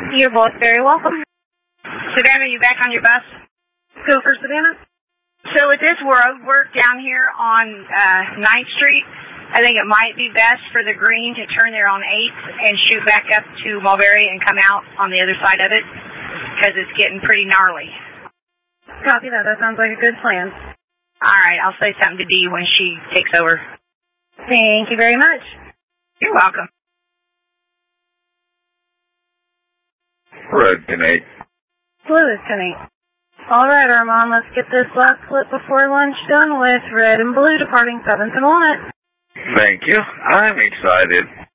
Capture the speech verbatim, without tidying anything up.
You're both very welcome. Savannah, you back on your bus? Go for Savannah. So with this road work down here on uh, ninth Street, I think it might be best for the green to turn there on eighth and shoot back up to Mulberry and come out on the other side of it because it's getting pretty gnarly. Copy that. That sounds like a good plan. All right, I'll say something to Dee when she takes over. Thank you very much. You're welcome. Red ten eight. Blue is ten eight. All right, Armand, let's get this last clip before lunch done with red and blue departing seventh and Walnut. Thank you. I'm excited.